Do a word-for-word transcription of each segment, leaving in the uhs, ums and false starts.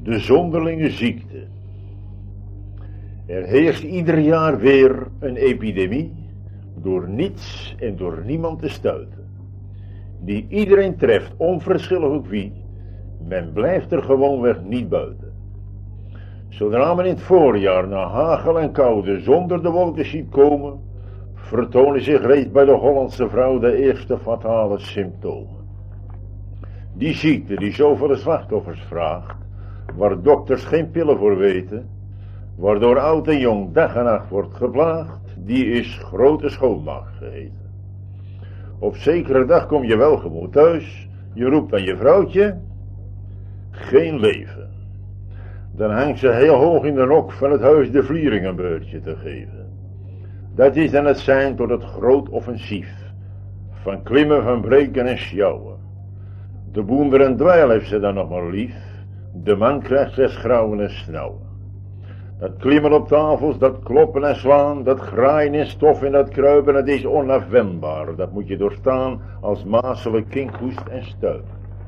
de zonderlinge ziekte. Er heerst ieder jaar weer een epidemie, door niets en door niemand te stuiten, die iedereen treft, onverschillig ook wie. Men blijft er gewoonweg niet buiten. Zodra men in het voorjaar na hagel en koude zonder de wolken ziet komen, vertonen zich reeds bij de Hollandse vrouw de eerste fatale symptomen. Die ziekte die zoveel slachtoffers vraagt, waar dokters geen pillen voor weten, waardoor oud en jong dag en nacht wordt geplaagd, die is grote schoonmaak geheten. Op zekere dag kom je welgemoed thuis, je roept aan je vrouwtje, geen leven. Dan hangt ze heel hoog in de rok van het huis de vliering een beurtje te geven. Dat is dan het sein tot het groot offensief, van klimmen, van breken en sjouwen. De boender en dweil heeft ze dan nog maar lief, de man krijgt zes grauwen en snauwen. Dat klimmen op tafels, dat kloppen en slaan, dat graaien in stof en dat kruipen, dat is onafwendbaar. Dat moet je doorstaan als mazelen, kinkhoest en stuip.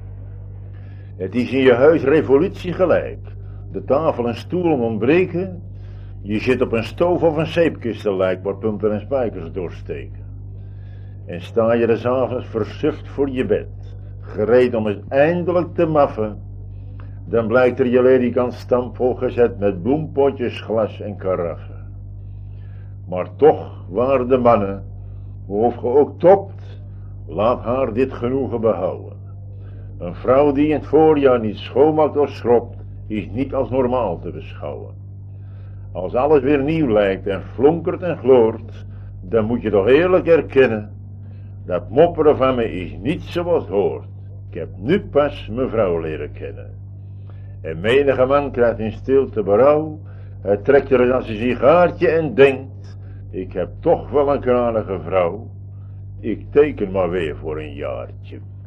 Het is in je huis revolutie gelijk. De tafel en stoelen ontbreken. Je zit op een stoof of een zeepkistenlijk waar punten en spijkers doorsteken. En sta je des avonds versuft voor je bed, gereed om eens eindelijk te maffen, dan blijkt er je ledikant stampvol gezet met bloempotjes, glas en karaffen. Maar toch, waarde mannen, of ge ook topt, laat haar dit genoegen behouden. Een vrouw die in het voorjaar niet schoonmaakt of schrobt, is niet als normaal te beschouwen. Als alles weer nieuw lijkt en flonkert en gloort, dan moet je toch eerlijk erkennen, dat mopperen van me is niet zoals het hoort. Ik heb nu pas mijn vrouw leren kennen. En menige man krijgt in stilte berouw, hij trekt er als een sigaartje en denkt, ik heb toch wel een kranige vrouw, ik teken maar weer voor een jaartje.